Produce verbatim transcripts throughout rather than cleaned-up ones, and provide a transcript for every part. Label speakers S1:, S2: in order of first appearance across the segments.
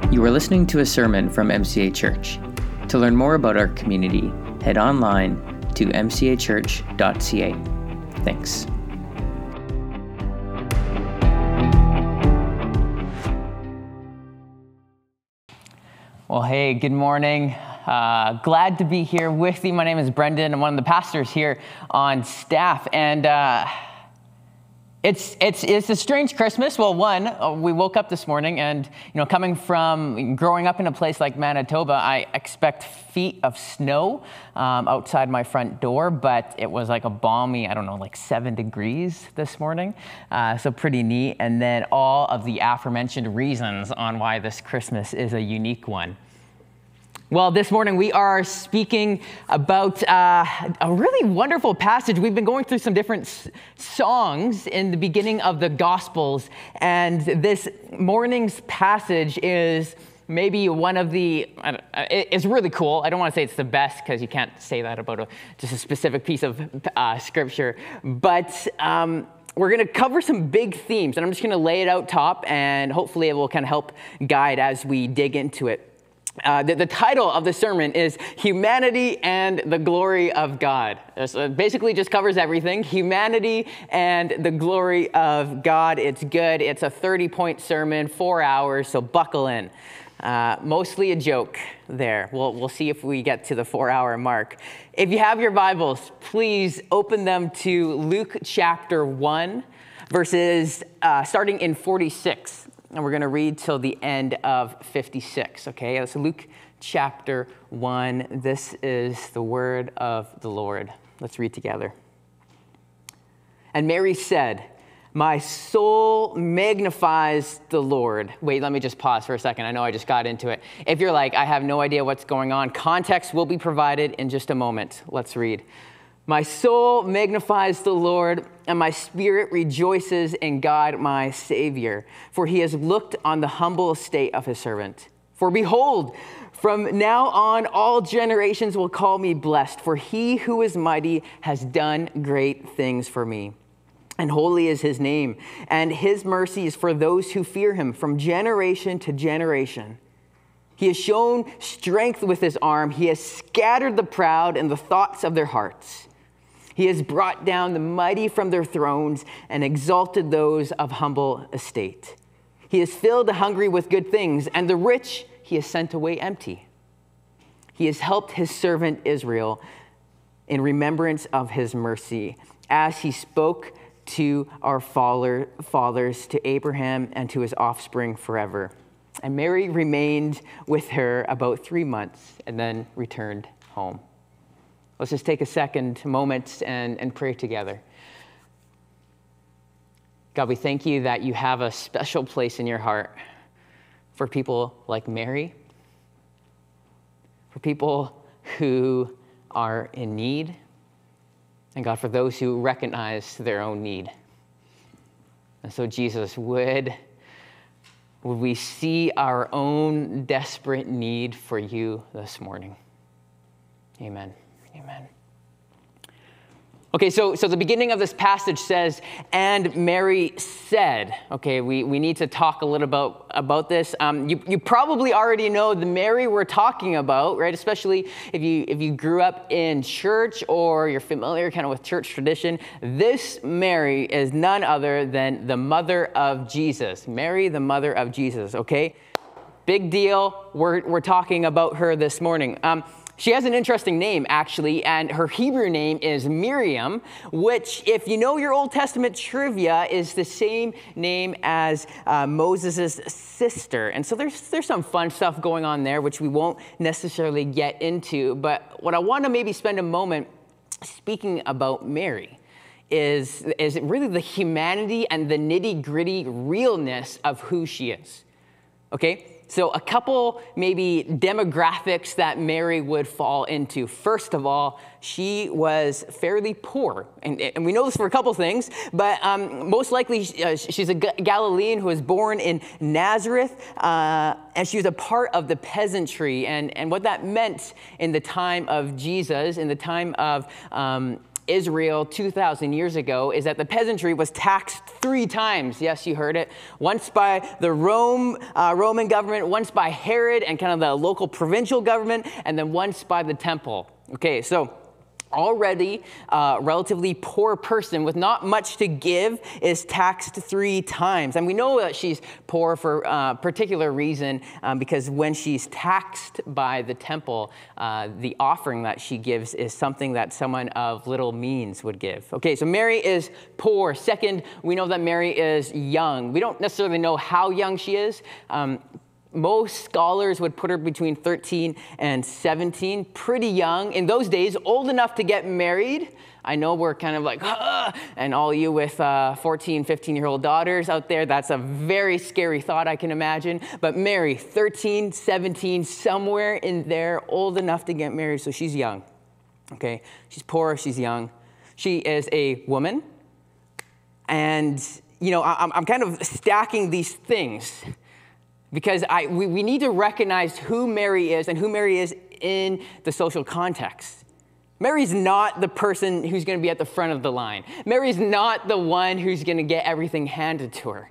S1: You are listening to a sermon from M C A Church. To learn more about our community, head online to m c a church dot c a. Thanks.
S2: Well, hey, good morning. Uh, glad to be here with you. My name is Brendan. I'm one of the pastors here on staff, and uh, it's it's it's a strange Christmas. Well, one, uh, we woke up this morning, and you know, coming from growing up in a place like Manitoba, I expect feet of snow um, outside my front door, but it was like a balmy, I don't know, like seven degrees this morning, uh, so pretty neat. And then all of the aforementioned reasons on why this Christmas is a unique one. Well, this morning we are speaking about uh, a really wonderful passage. We've been going through some different s- songs in the beginning of the Gospels, and this morning's passage is maybe one of the, uh, it's really cool. I don't want to say it's the best, because you can't say that about a, just a specific piece of uh, scripture, but um, we're going to cover some big themes, and I'm just going to lay it out top, and hopefully it will kind of help guide as we dig into it. Uh, the, the title of the sermon is Humanity and the Glory of God. So it basically just covers everything. Humanity and the glory of God. It's good. It's a thirty-point sermon, four hours, so buckle in. Uh, mostly a joke there. We'll, we'll see if we get to the four-hour mark. If you have your Bibles, please open them to Luke chapter one, verses uh, starting in forty-six. And we're going to read till the end of fifty-six, okay? So Luke chapter one, this is the word of the Lord. Let's read together. And Mary said, "My soul magnifies the Lord." Wait, let me just pause for a second. I know I just got into it. If you're like, I have no idea what's going on, context will be provided in just a moment. Let's read. "My soul magnifies the Lord, and my spirit rejoices in God my Savior, for he has looked on the humble estate of his servant. For behold, from now on all generations will call me blessed, for he who is mighty has done great things for me. And holy is his name, and his mercy is for those who fear him from generation to generation. He has shown strength with his arm. He has scattered the proud in the thoughts of their hearts. He has brought down the mighty from their thrones and exalted those of humble estate. He has filled the hungry with good things, and the rich he has sent away empty. He has helped his servant Israel in remembrance of his mercy, as he spoke to our father, fathers, to Abraham and to his offspring forever." And Mary remained with her about three months and then returned home. Let's just take a second, moment, and, and pray together. God, we thank you that you have a special place in your heart for people like Mary, for people who are in need, and God, for those who recognize their own need. And so, Jesus, would, would we see our own desperate need for you this morning? Amen. Amen. Okay, so so the beginning of this passage says, "And Mary said." Okay, we, we need to talk a little about, about this. Um, you, you probably already know the Mary we're talking about, right? Especially if you if you grew up in church or you're familiar kind of with church tradition. This Mary is none other than the mother of Jesus. Mary, the mother of Jesus, okay? Big deal. We're, we're talking about her this morning. Um, She has an interesting name, actually, and her Hebrew name is Miriam, which, if you know your Old Testament trivia, is the same name as uh, Moses' sister. And so there's there's some fun stuff going on there, which we won't necessarily get into. But what I want to maybe spend a moment speaking about Mary is, is really the humanity and the nitty-gritty realness of who she is, okay? So a couple maybe demographics that Mary would fall into. First of all, she was fairly poor. And, and we know this for a couple things, but um, most likely uh, she's a Galilean who was born in Nazareth, uh, and she was a part of the peasantry. And, and what that meant in the time of Jesus, in the time of um, Israel two thousand years ago is that the peasantry was taxed three times. Yes, you heard it. Once by the Rome, uh, Roman government, once by Herod and kind of the local provincial government, and then once by the temple. Okay, so already a relatively poor person with not much to give is taxed three times. And we know that she's poor for a particular reason, um, because when she's taxed by the temple, uh, the offering that she gives is something that someone of little means would give. Okay, so Mary is poor. Second, we know that Mary is young. We don't necessarily know how young she is. Um, Most scholars would put her between thirteen and seventeen, pretty young. In those days, old enough to get married. I know we're kind of like, ah, and all you with uh, fourteen, fifteen-year-old daughters out there, that's a very scary thought, I can imagine. But Mary, thirteen, seventeen, somewhere in there, old enough to get married, so she's young. Okay, she's poor, she's young. She is a woman. And, you know, I'm, I'm kind of stacking these things because I, we, we need to recognize who Mary is and who Mary is in the social context. Mary's not the person who's going to be at the front of the line. Mary's not the one who's going to get everything handed to her.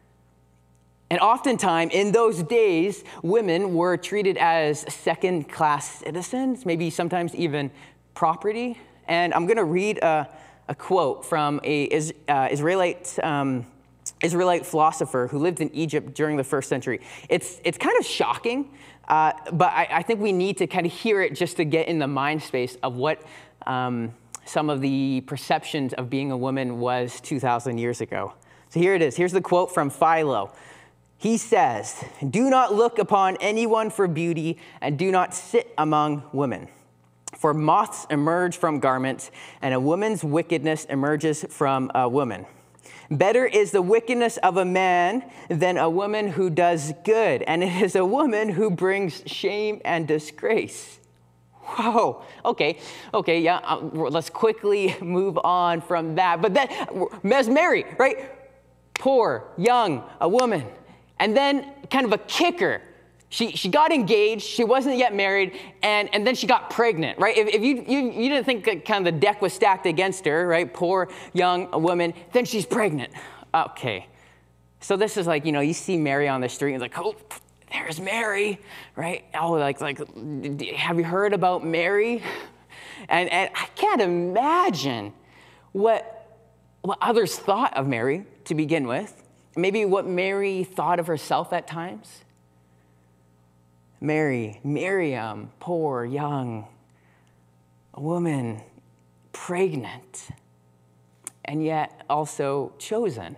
S2: And oftentimes, in those days, women were treated as second-class citizens, maybe sometimes even property. And I'm going to read a, a quote from a uh, Israelite um, Israelite philosopher who lived in Egypt during the first century. It's it's kind of shocking, uh, but I, I think we need to kind of hear it just to get in the mind space of what um, some of the perceptions of being a woman was two thousand years ago. So here it is. Here's the quote from Philo. He says, "Do not look upon anyone for beauty, and do not sit among women. For moths emerge from garments, and a woman's wickedness emerges from a woman. Better is the wickedness of a man than a woman who does good, and it is a woman who brings shame and disgrace." Whoa, okay, okay, yeah, uh, let's quickly move on from that. But then, as Mary, right? Poor, young, a woman. And then kind of a kicker. She she got engaged, she wasn't yet married, and, and then she got pregnant, right? If, if you, you you didn't think that kind of the deck was stacked against her, right? Poor, young, a woman, then she's pregnant. Okay. So this is like, you know, you see Mary on the street, and it's like, oh, there's Mary, right? Oh, like, like, have you heard about Mary? And, and I can't imagine what, what others thought of Mary to begin with. Maybe what Mary thought of herself at times. Mary, Miriam, poor, young, a woman, pregnant, and yet also chosen.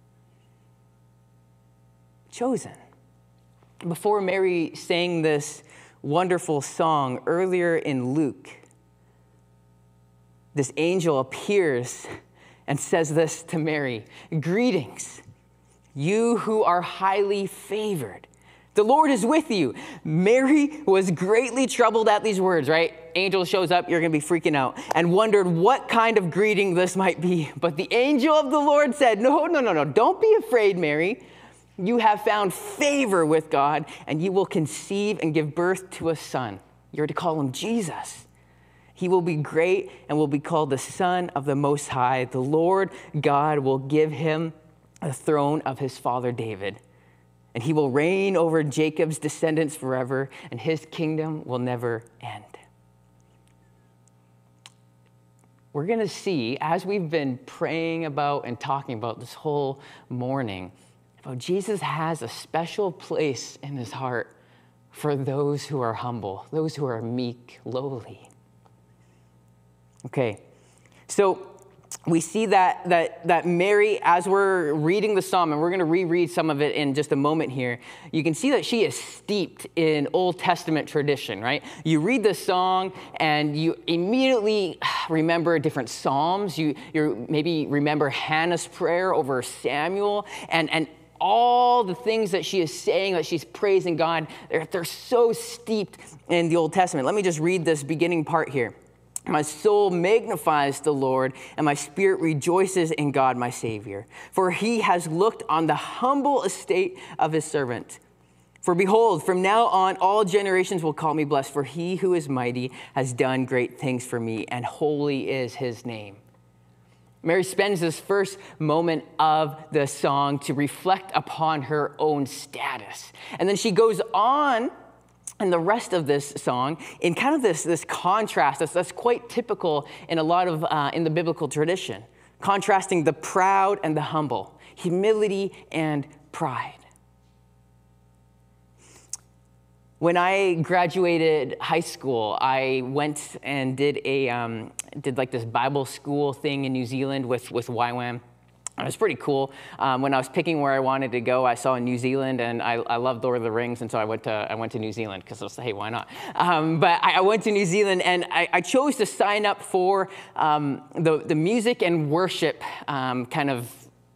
S2: Chosen. Before Mary sang this wonderful song earlier in Luke, this angel appears and says this to Mary: "Greetings, you who are highly favored. The Lord is with you." Mary was greatly troubled at these words, right? Angel shows up, you're going to be freaking out, and wondered what kind of greeting this might be. But the angel of the Lord said, no, no, no, no, don't be afraid, Mary. You have found favor with God, and you will conceive and give birth to a son. You're to call him Jesus. He will be great and will be called the Son of the Most High. The Lord God will give him the throne of his father David. And he will reign over Jacob's descendants forever, and his kingdom will never end. We're going to see, as we've been praying about and talking about this whole morning, about Jesus has a special place in his heart for those who are humble, those who are meek, lowly. Okay, so we see that, that, that Mary, as we're reading the psalm, and we're going to reread some of it in just a moment here, you can see that she is steeped in Old Testament tradition, right? You read the song, and you immediately remember different psalms. You you maybe remember Hannah's prayer over Samuel, and, and all the things that she is saying, that she's praising God, they're, they're so steeped in the Old Testament. Let me just read this beginning part here. "My soul magnifies the Lord, and my spirit rejoices in God, my Savior. For he has looked on the humble estate of his servant. For behold, from now on, all generations will call me blessed, for he who is mighty has done great things for me, and holy is his name. Mary spends this first moment of the song to reflect upon her own status. And then she goes on in the rest of this song in kind of this, this contrast that's, that's quite typical in a lot of, uh, in the biblical tradition, contrasting the proud and the humble, humility and pride. When I graduated high school, I went and did a um, did like this Bible school thing in New Zealand with with Y WAM. It was pretty cool. Um, when I was picking where I wanted to go, I saw New Zealand, and I, I loved Lord of the Rings, and so I went to I went to New Zealand because I was like, hey, why not? Um, but I, I went to New Zealand, and I, I chose to sign up for um, the the music and worship um, kind of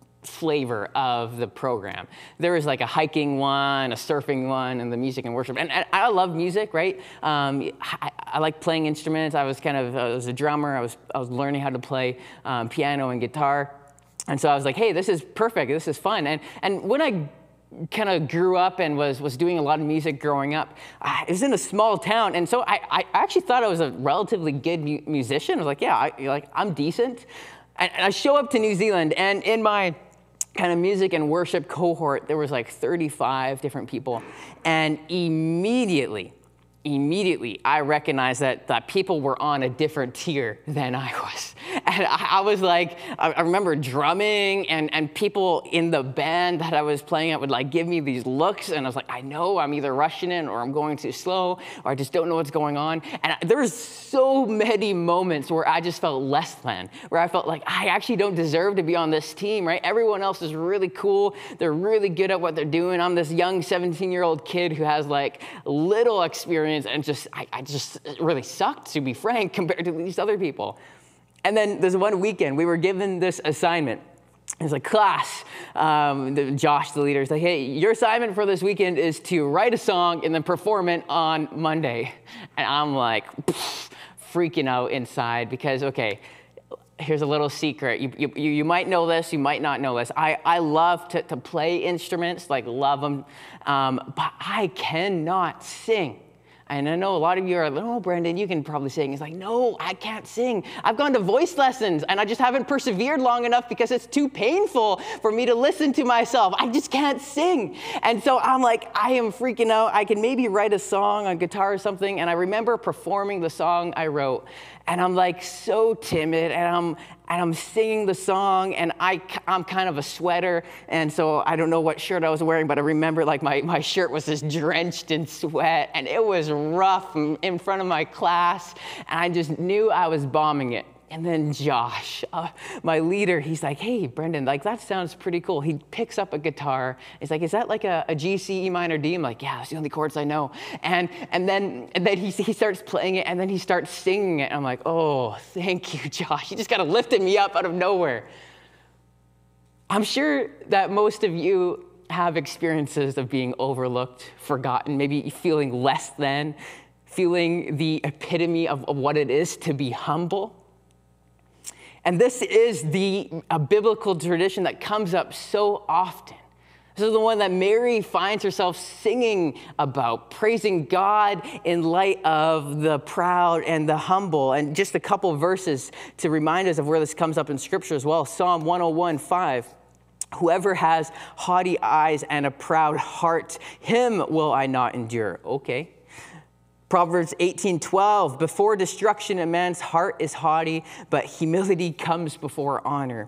S2: flavor of the program. There was like a hiking one, a surfing one, and the music and worship. And, and I love music, right? Um, I, I like playing instruments. I was kind of, I was a drummer. I was, I was learning how to play um, piano and guitar. And so I was like, hey, this is perfect. This is fun. And, and when I kind of grew up and was, was doing a lot of music growing up, I was in a small town. And so I, I actually thought I was a relatively good mu- musician. I was like, yeah, I, like I'm decent. And, and I show up to New Zealand, and in my kind of music and worship cohort, there was like thirty-five different people. And immediately, immediately, I recognized that, that people were on a different tier than I was. And I, I was like, I, I remember drumming, and, and people in the band that I was playing at would like give me these looks, and I was like, I know I'm either rushing in or I'm going too slow, or I just don't know what's going on. And I, there was so many moments where I just felt less than, where I felt like I actually don't deserve to be on this team, right? Everyone else is really cool. They're really good at what they're doing. I'm this young seventeen-year-old kid who has like little experience, and just I, I just really sucked, to be frank, compared to these other people. And then there's one weekend, we were given this assignment. It was like, class, um, the, Josh, the leader, is like, hey, your assignment for this weekend is to write a song and then perform it on Monday. And I'm like, pff, freaking out inside because, okay, here's a little secret. You, you, you might know this, you might not know this. I, I love to, to play instruments, like love them, um, but I cannot sing. And I know a lot of you are like, oh, Brendan, you can probably sing. It's like, no, I can't sing. I've gone to voice lessons, and I just haven't persevered long enough because it's too painful for me to listen to myself. I just can't sing. And so I'm like, I am freaking out. I can maybe write a song on guitar or something. And I remember performing the song I wrote, and I'm like so timid, and I'm and I'm singing the song, and I, I'm kind of a sweater, and so I don't know what shirt I was wearing, but I remember like my, my shirt was just drenched in sweat, and it was rough in front of my class, and I just knew I was bombing it. And then Josh, uh, my leader, he's like, hey, Brendan, like that sounds pretty cool. He picks up a guitar. He's like, is that like a, a G, C, E minor, D? I'm like, yeah, that's the only chords I know. And and then and then he, he starts playing it, and then he starts singing it. I'm like, oh, thank you, Josh. You just kind of lifted me up out of nowhere. I'm sure that most of you have experiences of being overlooked, forgotten, maybe feeling less than, feeling the epitome of, of what it is to be humble. And this is the a biblical tradition that comes up so often. This is the one that Mary finds herself singing about, praising God in light of the proud and the humble. And just a couple verses to remind us of where this comes up in Scripture as well. Psalm one oh one, five. Whoever has haughty eyes and a proud heart, him will I not endure. Okay. Proverbs eighteen twelve, before destruction a man's heart is haughty, but humility comes before honor.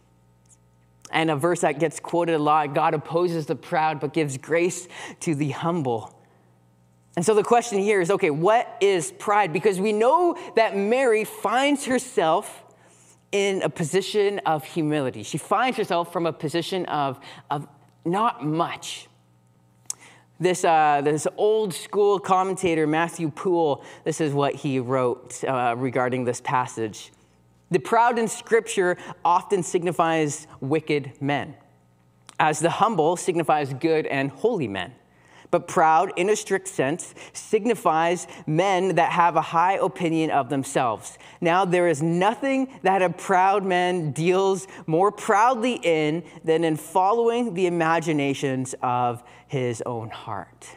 S2: And a verse that gets quoted a lot, God opposes the proud, but gives grace to the humble. And so the question here is, okay, what is pride? Because we know that Mary finds herself in a position of humility. She finds herself from a position of, of not much. This, uh, this old school commentator, Matthew Poole, this is what he wrote uh, regarding this passage. The proud in Scripture often signifies wicked men, as the humble signifies good and holy men.
S3: But proud, in a strict sense, signifies men that have a high opinion of themselves. Now, there is nothing that a proud man deals more proudly in than in following the imaginations of his own heart.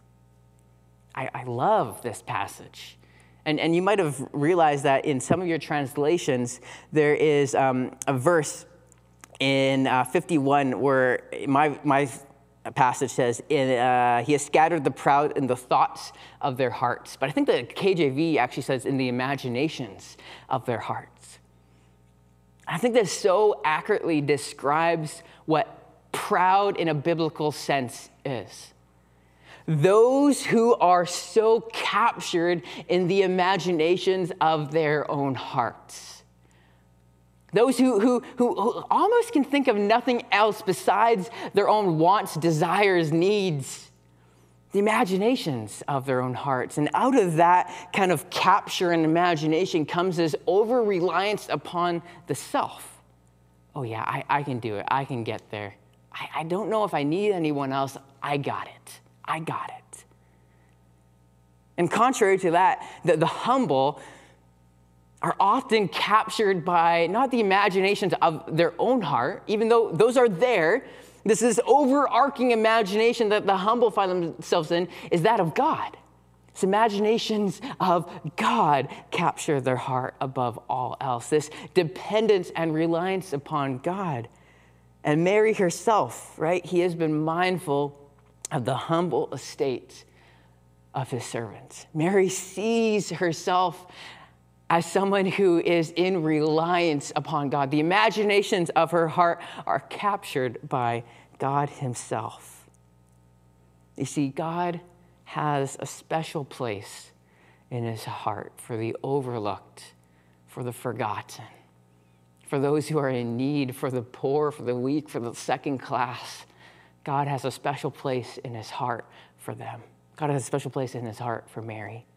S3: I, I love this passage. And, and you might have realized that in some of your translations, there is um, a verse in uh, fifty-one where my, my passage says, in, uh, he has scattered the proud in the thoughts of their hearts. But I think the K J V actually says in the imaginations of their hearts. I think that so accurately describes what proud in a biblical sense is. Those who are so captured in the imaginations of their own hearts. Those who, who, who, who almost can think of nothing else besides their own wants, desires, needs, the imaginations of their own hearts. And out of that kind of capture and imagination comes this over-reliance upon the self. Oh yeah, I, I can do it. I can get there. I, I don't know if I need anyone else. I got it. I got it. And contrary to that, the, the humble are often captured by not the imaginations of their own heart, even though those are there. This is overarching imagination that the humble find themselves in is that of God. It's imaginations of God capture their heart above all else. This dependence and reliance upon God. And Mary herself, right? He has been mindful of the humble estate of his servants. Mary sees herself as someone who is in reliance upon God. The imaginations of her heart are captured by God himself. You see, God has a special place in his heart for the overlooked, for the forgotten, for those who are in need, for the poor, for the weak, for the second class. God has a special place in his heart for them. God has a special place in his heart for Mary.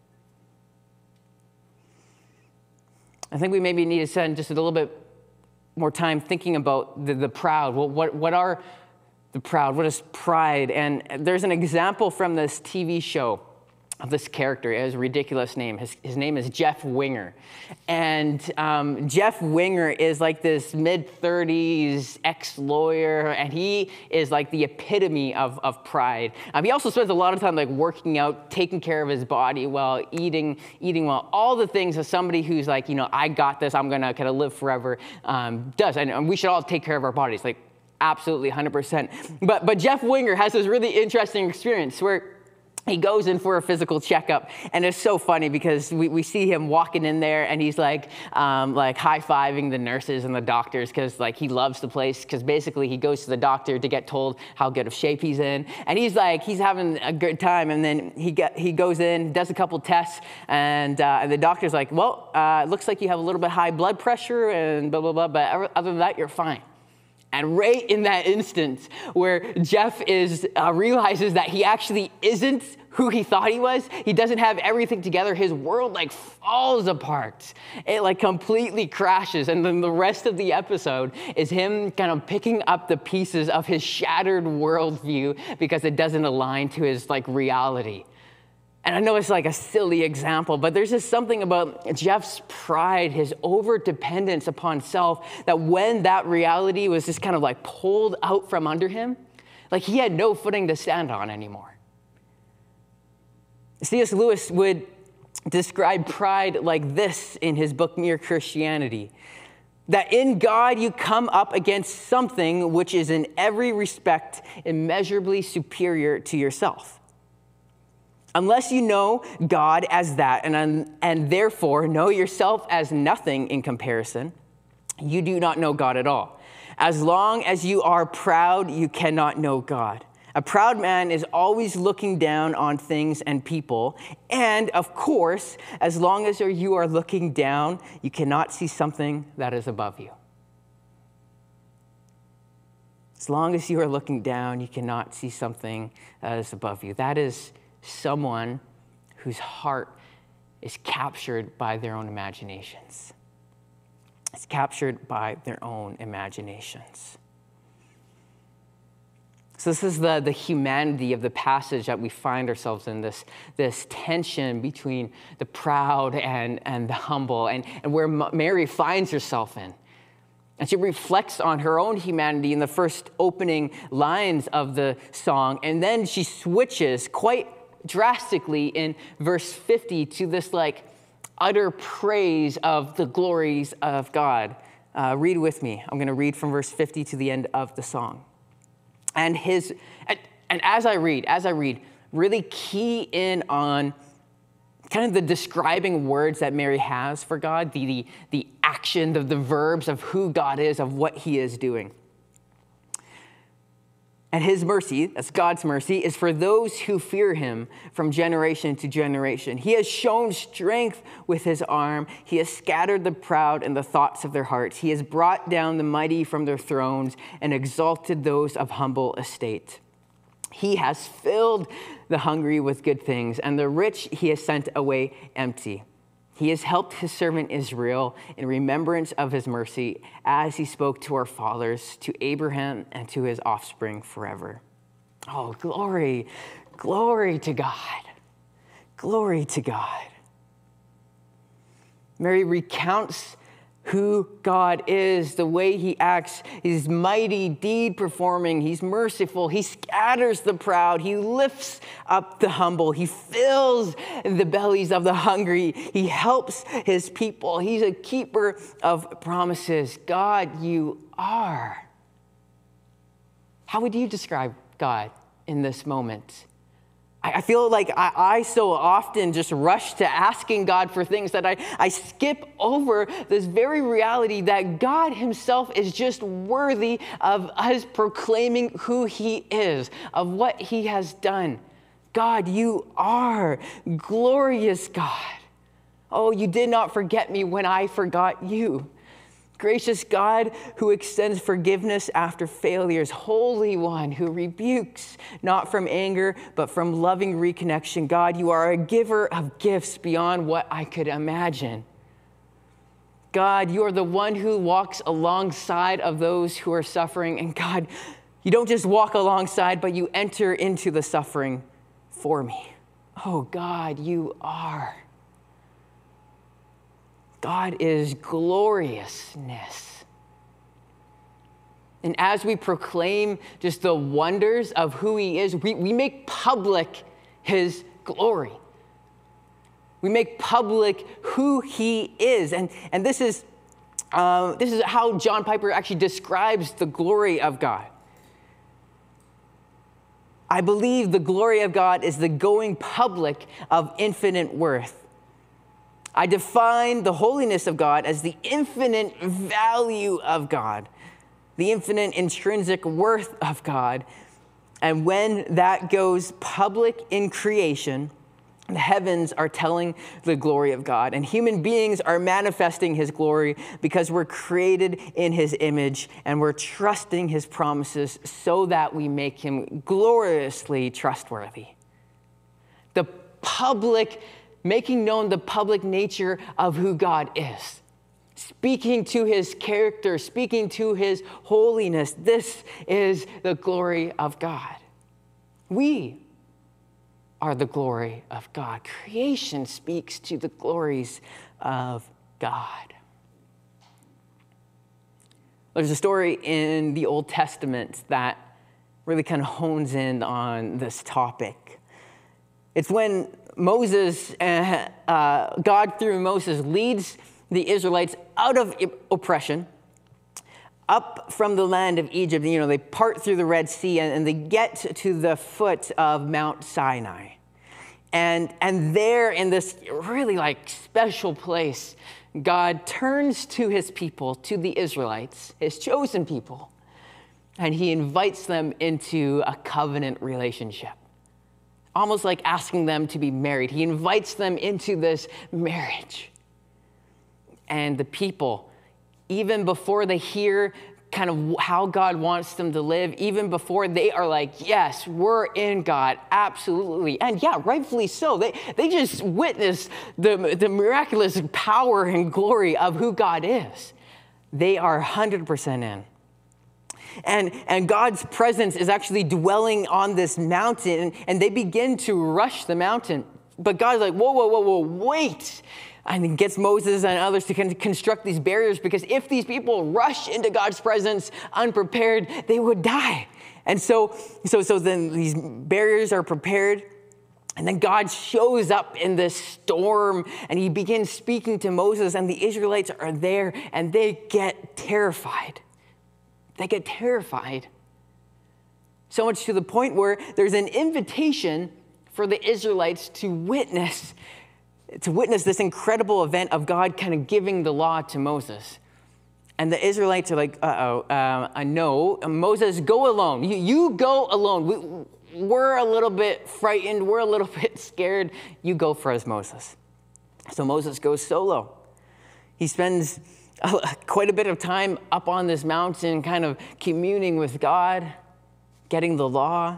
S3: I think we maybe need to spend just a little bit more time thinking about the, the proud. Well, what, what are the proud? What is pride? And there's an example from this T V show of this character. It has a ridiculous name. His, his name is Jeff Winger. And um, Jeff Winger is like this mid-thirties ex-lawyer, and he is like the epitome of, of pride. Um, he also spends a lot of time like working out, taking care of his body well, eating, eating well, all the things that somebody who's like, you know, I got this, I'm gonna kind of live forever, um, does. And, and we should all take care of our bodies, like absolutely one hundred percent. But, but Jeff Winger has this really interesting experience where he goes in for a physical checkup, and it's so funny because we, we see him walking in there, and he's like, um, like high-fiving the nurses and the doctors because like he loves the place. Because basically he goes to the doctor to get told how good of shape he's in, and he's like he's having a good time. And then he get he goes in, does a couple tests, and uh, and the doctor's like, well, uh, it looks like you have a little bit high blood pressure and blah blah blah, but other than that, you're fine. And right in that instance where Jeff is uh, realizes that he actually isn't who he thought he was, he doesn't have everything together, his world like falls apart. It like completely crashes. And then the rest of the episode is him kind of picking up the pieces of his shattered worldview because it doesn't align to his like reality. And I know it's like a silly example, but there's just something about Jeff's pride, his over-dependence upon self, that when that reality was just kind of like pulled out from under him, like he had no footing to stand on anymore. C S Lewis would describe pride like this in his book, Mere Christianity, that in God you come up against something which is in every respect immeasurably superior to yourself. Unless you know God as that, and, and therefore know yourself as nothing in comparison, you do not know God at all. As long as you are proud, you cannot know God. A proud man is always looking down on things and people. And of course, as long as you are looking down, you cannot see something that is above you. As long as you are looking down, you cannot see something that is above you. That is someone whose heart is captured by their own imaginations. It's captured by their own imaginations. So this is the, the humanity of the passage that we find ourselves in, this, this tension between the proud and, and the humble, and, and where Mary finds herself in. And she reflects on her own humanity in the first opening lines of the song, and then she switches quite drastically in verse fifty to this like utter praise of the glories of God. Uh, read with me. I'm going to read from verse fifty to the end of the song. And his, and, and as I read, as I read, really key in on kind of the describing words that Mary has for God, the, the, the action, the, the verbs of who God is, of what he is doing. And his mercy, that's God's mercy, is for those who fear him from generation to generation. He has shown strength with his arm. He has scattered the proud in the thoughts of their hearts. He has brought down the mighty from their thrones and exalted those of humble estate. He has filled the hungry with good things, and the rich he has sent away empty. He has helped his servant Israel in remembrance of his mercy, as he spoke to our fathers, to Abraham and to his offspring forever. Oh, glory, glory to God. Glory to God. Mary recounts who God is, the way he acts, his mighty deed performing. He's merciful. He scatters the proud. He lifts up the humble. He fills the bellies of the hungry. He helps his people. He's a keeper of promises. God, you are. How would you describe God in this moment? I feel like I, I so often just rush to asking God for things that I, I skip over this very reality that God himself is just worthy of us proclaiming who he is, of what he has done. God, you are glorious God. Oh, you did not forget me when I forgot you. Gracious God who extends forgiveness after failures, Holy One who rebukes not from anger, but from loving reconnection. God, you are a giver of gifts beyond what I could imagine. God, you are the one who walks alongside of those who are suffering. And God, you don't just walk alongside, but you enter into the suffering for me. Oh God, you are. God is gloriousness. And as we proclaim just the wonders of who he is, we, we make public his glory. We make public who he is. And, and this is, uh, this is how John Piper actually describes the glory of God. I believe the glory of God is the going public of infinite worth. I define the holiness of God as the infinite value of God, the infinite intrinsic worth of God. And when that goes public in creation, the heavens are telling the glory of God, and human beings are manifesting his glory because we're created in his image and we're trusting his promises so that we make him gloriously trustworthy. The public making known the public nature of who God is, speaking to his character, speaking to his holiness. This is the glory of God. We are the glory of God. Creation speaks to the glories of God. There's a story in the Old Testament that really kind of hones in on this topic. It's when Moses, uh, uh, God through Moses leads the Israelites out of oppression, up from the land of Egypt. You know, they part through the Red Sea and, and they get to the foot of Mount Sinai. And, and there in this really like special place, God turns to his people, to the Israelites, his chosen people, and he invites them into a covenant relationship. Almost like asking them to be married. He invites them into this marriage. And the people, even before they hear kind of how God wants them to live, even before they are like, yes, we're in God, absolutely. And yeah, rightfully so. They, they just witness the, the miraculous power and glory of who God is. They are one hundred percent in. And, and God's presence is actually dwelling on this mountain, and, and they begin to rush the mountain. But God's like, whoa, whoa, whoa, whoa, wait. And he gets Moses and others to construct these barriers, because if these people rush into God's presence unprepared, they would die. And so, so, so then these barriers are prepared. And then God shows up in this storm, and he begins speaking to Moses, and the Israelites are there, and they get terrified. They get terrified. So much to the point where there's an invitation for the Israelites to witness, to witness this incredible event of God kind of giving the law to Moses. And the Israelites are like, uh-oh, uh, no, Moses, go alone. You, you go alone. We, We're a little bit frightened. We're a little bit scared. You go for us, Moses. So Moses goes solo. He spends quite a bit of time up on this mountain, kind of communing with God, getting the law.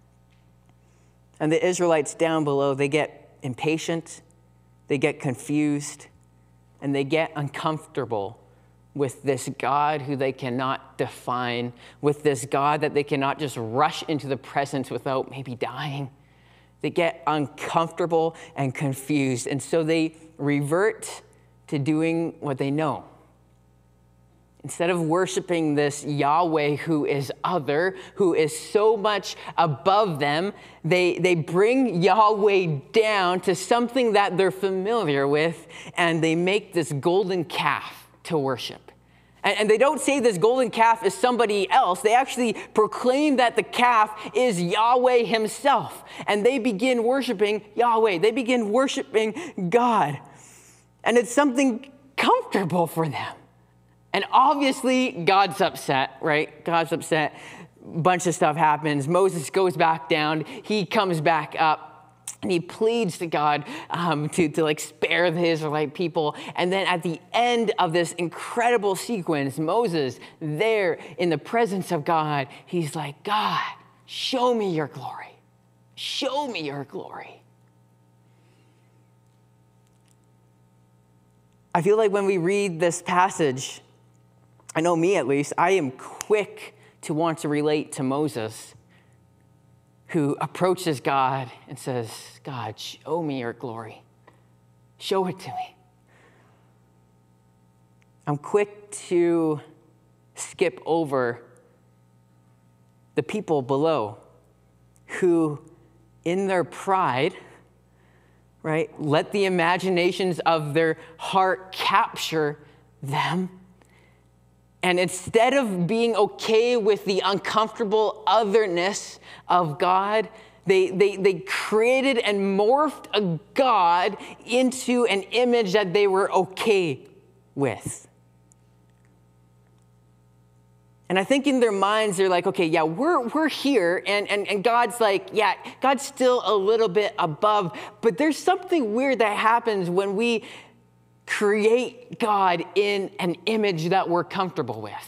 S3: And the Israelites down below, they get impatient, they get confused, and they get uncomfortable with this God who they cannot define, with this God that they cannot just rush into the presence without maybe dying. They get uncomfortable and confused, and so they revert to doing what they know. Instead of worshiping this Yahweh who is other, who is so much above them, they, they bring Yahweh down to something that they're familiar with, and they make this golden calf to worship. And, and they don't say this golden calf is somebody else. They actually proclaim that the calf is Yahweh himself. And they begin worshiping Yahweh. They begin worshiping God. And it's something comfortable for them. And obviously, God's upset, right? God's upset. A bunch of stuff happens. Moses goes back down. He comes back up. And he pleads to God um, to, to like spare the Israelite people. And then at the end of this incredible sequence, Moses, there in the presence of God, he's like, God, show me your glory. Show me your glory. I feel like when we read this passage, I know me at least, I am quick to want to relate to Moses, who approaches God and says, God, show me your glory. Show it to me. I'm quick to skip over the people below who, in their pride, right, let the imaginations of their heart capture them. And instead of being okay with the uncomfortable otherness of God, they, they, they created and morphed a God into an image that they were okay with. And I think in their minds, they're like, okay, yeah, we're, we're here. And, and, and God's like, yeah, God's still a little bit above. But there's something weird that happens when we create God in an image that we're comfortable with.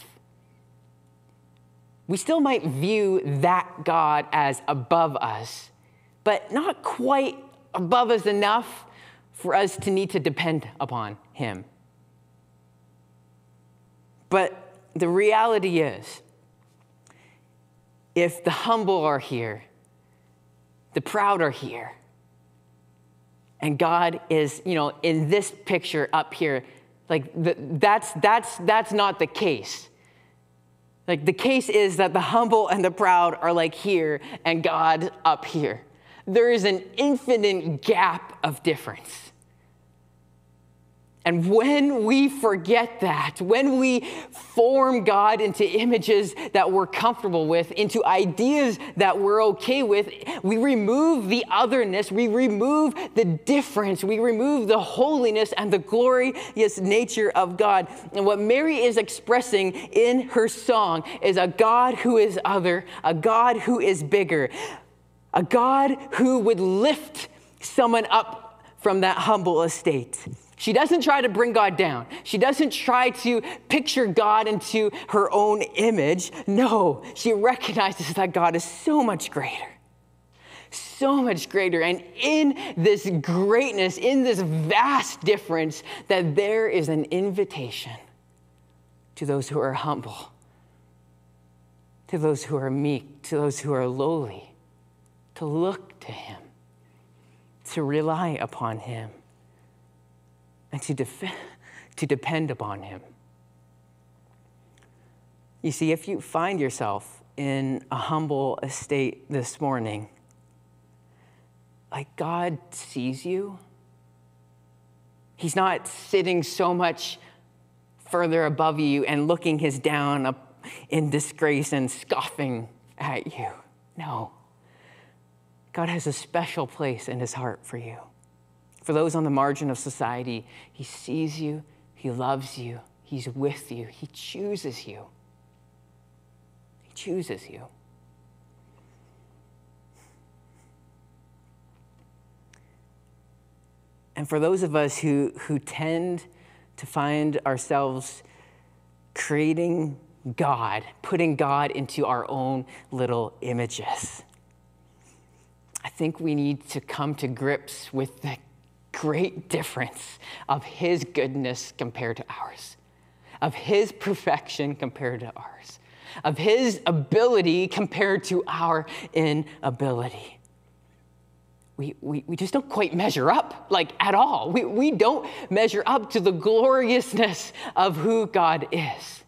S3: We still might view that God as above us, but not quite above us enough for us to need to depend upon him. But the reality is, if the humble are here, the proud are here, and God is, you know, in this picture up here, like the, that's that's that's not the case. Like the case is that the humble and the proud are like here, and God up here. There is an infinite gap of difference. And when we forget that, when we form God into images that we're comfortable with, into ideas that we're okay with, we remove the otherness, we remove the difference, we remove the holiness and the glorious nature of God. And what Mary is expressing in her song is a God who is other, a God who is bigger, a God who would lift someone up from that humble estate. She doesn't try to bring God down. She doesn't try to picture God into her own image. No, she recognizes that God is so much greater, so much greater. And in this greatness, in this vast difference, that there is an invitation to those who are humble, to those who are meek, to those who are lowly, to look to him, to rely upon him, and to, def- to depend upon him. You see, if you find yourself in a humble estate this morning, like God sees you, he's not sitting so much further above you and looking his down up in disgrace and scoffing at you. No. God has a special place in his heart for you. For those on the margin of society, he sees you, he loves you, he's with you, he chooses you. He chooses you. And for those of us who, who tend to find ourselves creating God, putting God into our own little images, I think we need to come to grips with the great difference of his goodness compared to ours, of his perfection compared to ours, of his ability compared to our inability. We, we, we just don't quite measure up, like at all. We, we don't measure up to the gloriousness of who God is.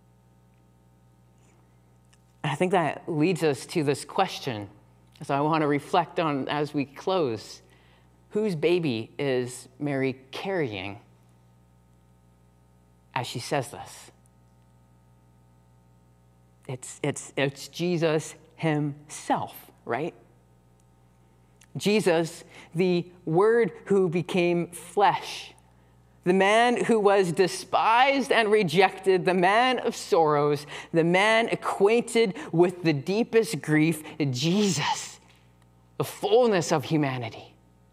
S3: And I think that leads us to this question, so I want to reflect on as we close. Whose baby is Mary carrying as she says this? It's, it's, it's Jesus himself, right? Jesus, the Word who became flesh, the man who was despised and rejected, the man of sorrows, the man acquainted with the deepest grief, Jesus, the fullness of humanity.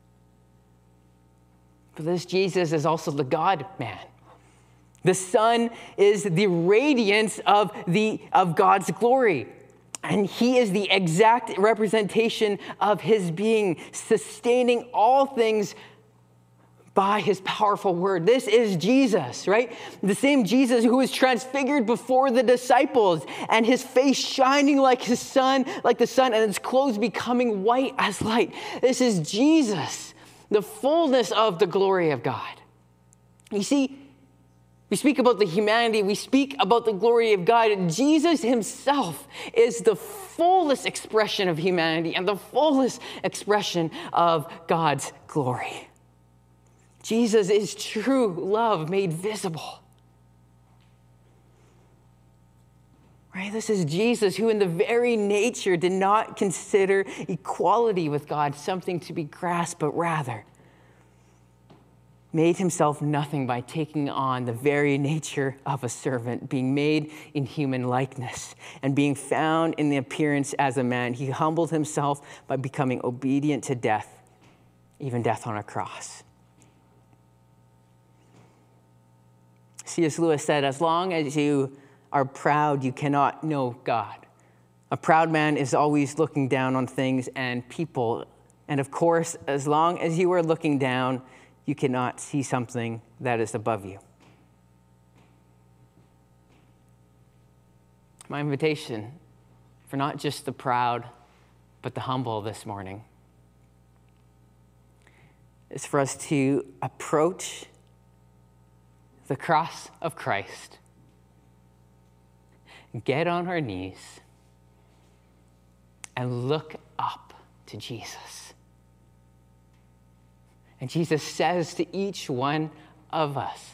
S3: But this Jesus is also the God-man. The Son is the radiance of, the, of God's glory. And he is the exact representation of his being, sustaining all things by his powerful word. This is Jesus, right? The same Jesus who was transfigured before the disciples, and his face shining like his sun, like the sun, and his clothes becoming white as light. This is Jesus, the fullness of the glory of God. You see, we speak about the humanity, we speak about the glory of God, and Jesus himself is the fullest expression of humanity and the fullest expression of God's glory. Jesus is true love made visible. Right? This is Jesus who in the very nature did not consider equality with God something to be grasped, but rather made himself nothing by taking on the very nature of a servant, being made in human likeness and being found in the appearance as a man. He humbled himself by becoming obedient to death, even death on a cross. C S Lewis said, as long as you are proud, you cannot know God. A proud man is always looking down on things and people. And of course, as long as you are looking down, you cannot see something that is above you. My invitation for not just the proud, but the humble this morning is for us to approach the cross of Christ, get on our knees, and look up to Jesus. And Jesus says to each one of us,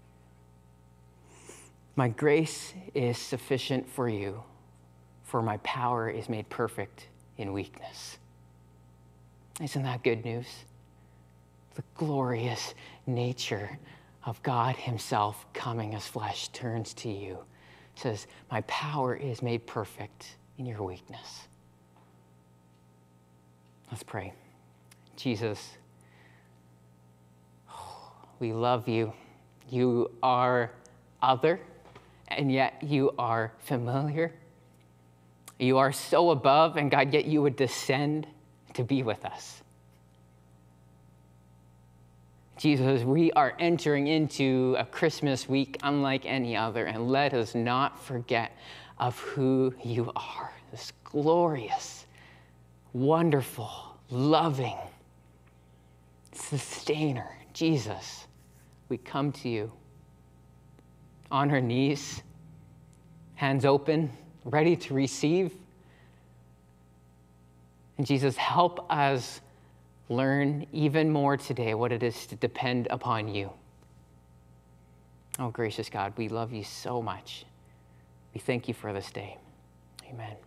S3: my grace is sufficient for you, for my power is made perfect in weakness. Isn't that good news? The glorious nature of God himself coming as flesh turns to you, says, my power is made perfect in your weakness. Let's pray. Jesus, we love you. You are other, and yet you are familiar. You are so above, and God, yet you would descend to be with us. Jesus, we are entering into a Christmas week unlike any other, and let us not forget of who you are, this glorious, wonderful, loving sustainer, Jesus. We come to you on our knees, hands open, ready to receive. And Jesus, help us learn even more today what it is to depend upon you. Oh, gracious God, we love you so much. We thank you for this day. Amen.